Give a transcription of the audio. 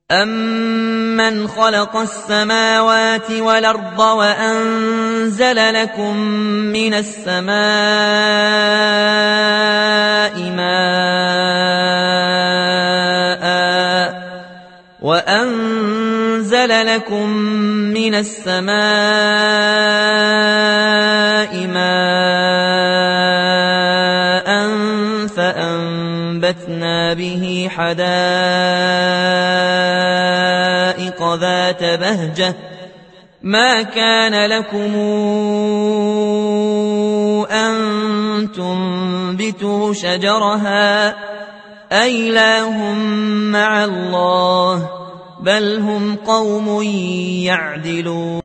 أَمَّنْ خَلَقَ السَّمَاوَاتِ وَالْأَرْضَ وَأَنزَلَ لَكُم مِّنَ السَّمَاءِ مَاءً فَأَنبَتْنَا بِهِ حَدَائِقَ ذَاتَ بَهْجَةٍ مَا كَانَ لَكُمْ أَن تُنبِتُوا شَجَرَهَا أَإِلَٰهٌ مَّعَ اللَّهِ ۚ بَلْ هُمْ قَوْمٌ يَعْدِلُونَ